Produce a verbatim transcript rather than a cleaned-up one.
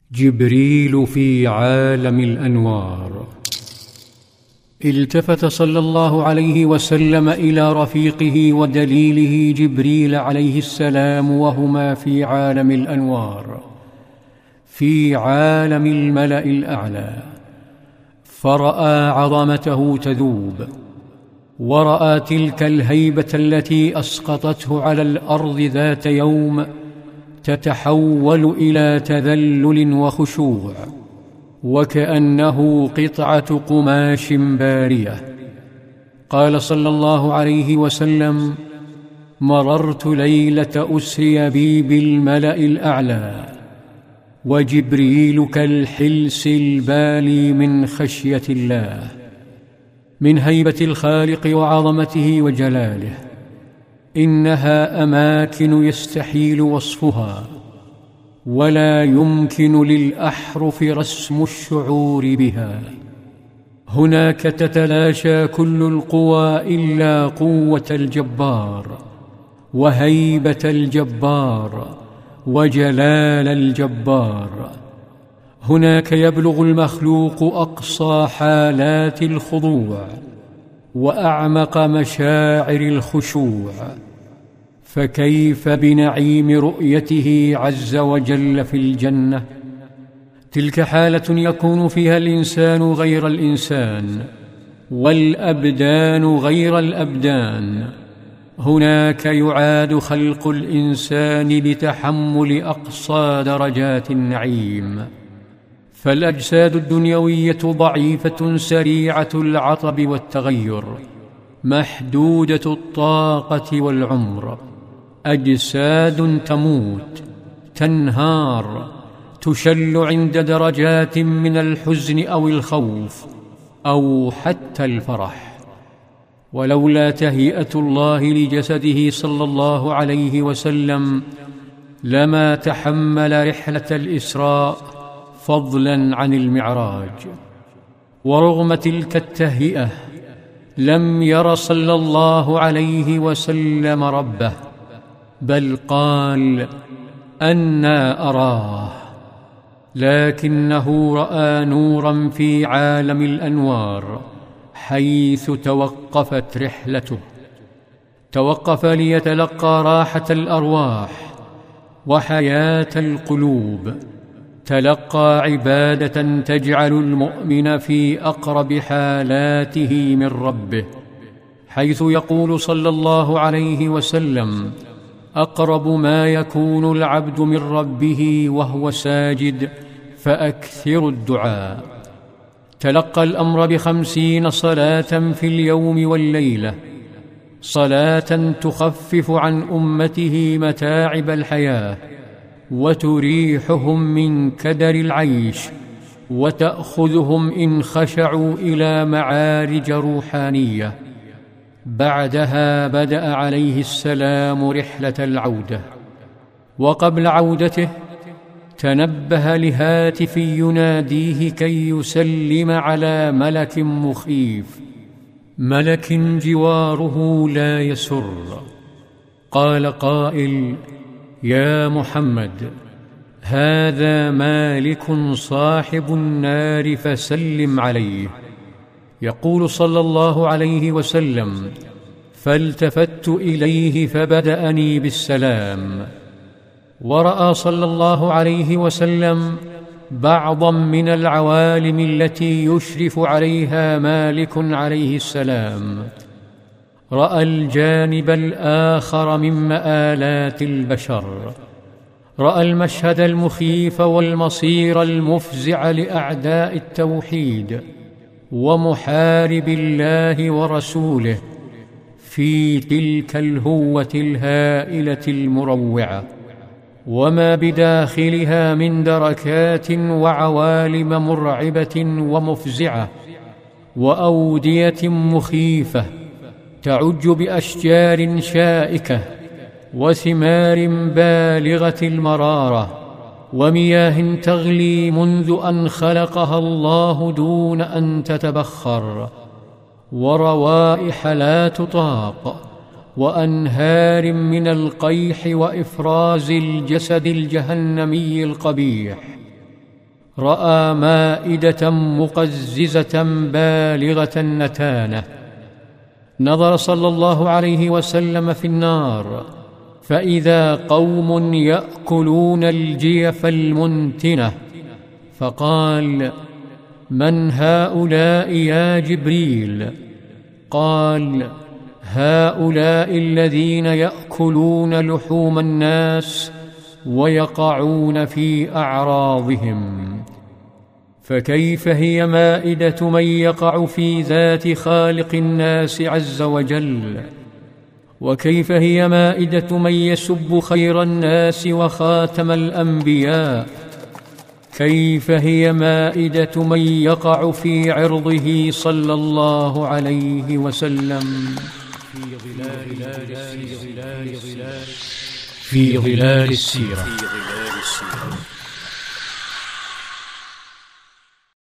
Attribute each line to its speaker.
Speaker 1: جبريل في عالم الأنوار. التفت صلى الله عليه وسلم إلى رفيقه ودليله جبريل عليه السلام وهما في عالم الأنوار، في عالم الملأ الأعلى، فرأى عظمته تذوب، ورأى تلك الهيبة التي أسقطته على الأرض ذات يوم تتحول إلى تذلل وخشوع، وكأنه قطعة قماش بارية. قال صلى الله عليه وسلم: مررت ليلة أسري بي بالملأ الأعلى وجبريل كالحلس البالي من خشية الله، من هيبة الخالق وعظمته وجلاله. إنها أماكن يستحيل وصفها، ولا يمكن للأحرف رسم الشعور بها. هناك تتلاشى كل القوى إلا قوة الجبار وهيبة الجبار وجلال الجبار. هناك يبلغ المخلوق أقصى حالات الخضوع وأعمق مشاعر الخشوع، فكيف بنعيم رؤيته عز وجل في الجنة؟ تلك حالة يكون فيها الإنسان غير الإنسان والأبدان غير الأبدان. هناك يعاد خلق الإنسان لتحمل أقصى درجات النعيم، فالأجساد الدنيوية ضعيفة سريعة العطب والتغير، محدودة الطاقة والعمر، أجساد تموت، تنهار، تشل عند درجات من الحزن أو الخوف أو حتى الفرح. ولولا تهيئة الله لجسده صلى الله عليه وسلم لما تحمل رحلة الإسراء فضلا عن المعراج. ورغم تلك التهيئة لم ير صلى الله عليه وسلم ربه، بل قال: أنى أراه. لكنه رأى نورا في عالم الأنوار حيث توقفت رحلته. توقف ليتلقى راحة الأرواح وحياة القلوب، تلقى عبادة تجعل المؤمن في أقرب حالاته من ربه، حيث يقول صلى الله عليه وسلم: أقرب ما يكون العبد من ربه وهو ساجد فأكثر الدعاء. تلقى الأمر بخمسين صلاة في اليوم والليلة، صلاة تخفف عن أمته متاعب الحياة وتريحهم من كدر العيش، وتأخذهم إن خشعوا إلى معارج روحانية. بعدها بدأ عليه السلام رحلة العودة، وقبل عودته تنبه لهاتف يناديه كي يسلم على ملك مخيف، ملك جواره لا يسر. قال قائل: يا محمد، هذا مالك صاحب النار فسلم عليه. يقول صلى الله عليه وسلم: فالتفت إليه فبدأني بالسلام. ورأى صلى الله عليه وسلم بعضا من العوالم التي يشرف عليها مالك عليه السلام. رأى الجانب الآخر من مآلات البشر، رأى المشهد المخيف والمصير المفزع لأعداء التوحيد ومحارب الله ورسوله في تلك الهوة الهائلة المروعة، وما بداخلها من دركات وعوالم مرعبة ومفزعة وأودية مخيفة تعج بأشجار شائكة وثمار بالغة المرارة ومياه تغلي منذ أن خلقها الله دون أن تتبخر، وروائح لا تطاق، وأنهار من القيح وإفراز الجسد الجهنمي القبيح. رأى مائدة مقززة بالغة النتانة. نظر صلى الله عليه وسلم في النار فإذا قوم يأكلون الجيف المنتنة، فقال: من هؤلاء يا جبريل؟ قال: هؤلاء الذين يأكلون لحوم الناس ويقعون في أعراضهم. فكيف هي مائدة من يقع في ذات خالق الناس عز وجل؟ وكيف هي مائدة من يسب خير الناس وخاتم الأنبياء؟ كيف هي مائدة من يقع في عرضه صلى الله عليه وسلم في ظلال السيرة.